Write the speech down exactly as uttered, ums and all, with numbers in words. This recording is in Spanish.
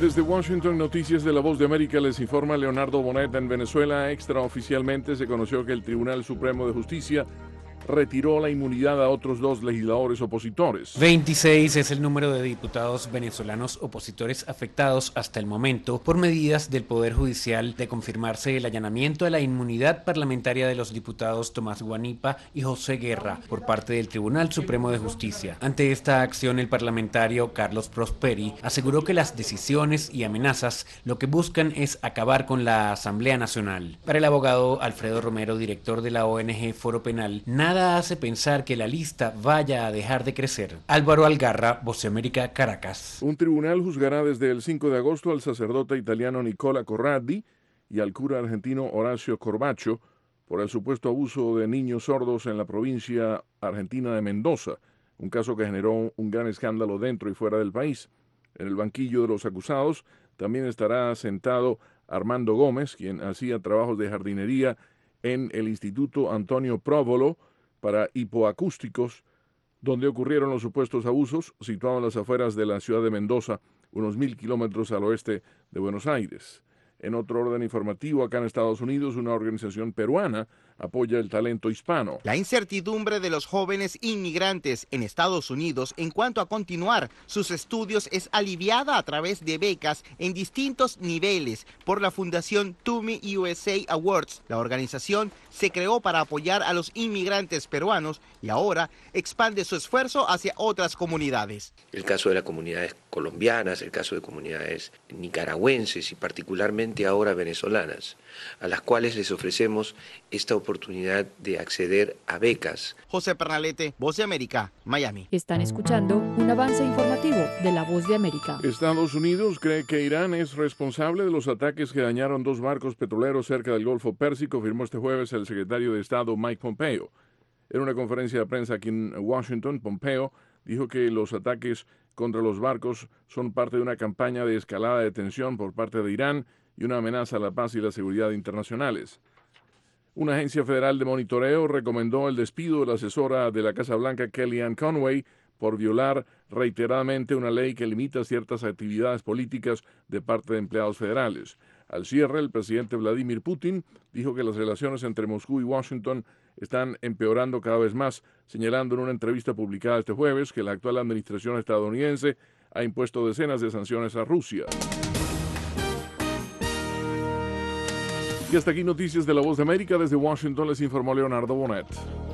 Desde Washington, Noticias de La Voz de América les informa Leonardo Bonet. En Venezuela, extraoficialmente se conoció que el Tribunal Supremo de Justicia retiró la inmunidad a otros dos legisladores opositores. veintiséis es el número de diputados venezolanos opositores afectados hasta el momento por medidas del Poder Judicial de confirmarse el allanamiento a la inmunidad parlamentaria de los diputados Tomás Guanipa y José Guerra por parte del Tribunal Supremo de Justicia. Ante esta acción, el parlamentario Carlos Prosperi aseguró que las decisiones y amenazas lo que buscan es acabar con la Asamblea Nacional. Para el abogado Alfredo Romero, director de la O N G Foro Penal, nada Nada hace pensar que la lista vaya a dejar de crecer. Álvaro Algarra, Voz de América, Caracas. Un tribunal juzgará desde el cinco de agosto al sacerdote italiano Nicola Corradi y al cura argentino Horacio Corbacho por el supuesto abuso de niños sordos en la provincia argentina de Mendoza, un caso que generó un gran escándalo dentro y fuera del país. En el banquillo de los acusados también estará sentado Armando Gómez, quien hacía trabajos de jardinería en el Instituto Antonio Próvolo para hipoacústicos, donde ocurrieron los supuestos abusos, situado en las afueras de la ciudad de Mendoza, unos mil kilómetros al oeste de Buenos Aires. En otro orden informativo, acá en Estados Unidos, una organización peruana apoya el talento hispano. La incertidumbre de los jóvenes inmigrantes en Estados Unidos en cuanto a continuar sus estudios es aliviada a través de becas en distintos niveles por la Fundación Tumi U S A Awards. La organización se creó para apoyar a los inmigrantes peruanos y ahora expande su esfuerzo hacia otras comunidades. El caso de las comunidades colombianas, el caso de comunidades nicaragüenses y particularmente ahora venezolanas, a las cuales les ofrecemos esta oportunidad de acceder a becas. José Pernalete, Voz de América, Miami. Están escuchando un avance informativo de La Voz de América. Estados Unidos cree que Irán es responsable de los ataques que dañaron dos barcos petroleros cerca del Golfo Pérsico, afirmó este jueves el secretario de Estado Mike Pompeo. En una conferencia de prensa aquí en Washington, Pompeo dijo que los ataques contra los barcos son parte de una campaña de escalada de tensión por parte de Irán y una amenaza a la paz y la seguridad internacionales. Una agencia federal de monitoreo recomendó el despido de la asesora de la Casa Blanca, Kellyanne Conway, por violar reiteradamente una ley que limita ciertas actividades políticas de parte de empleados federales. Al cierre, el presidente Vladimir Putin dijo que las relaciones entre Moscú y Washington están empeorando cada vez más, señalando en una entrevista publicada este jueves que la actual administración estadounidense ha impuesto decenas de sanciones a Rusia. Y hasta aquí Noticias de La Voz de América. Desde Washington les informó Leonardo Bonet.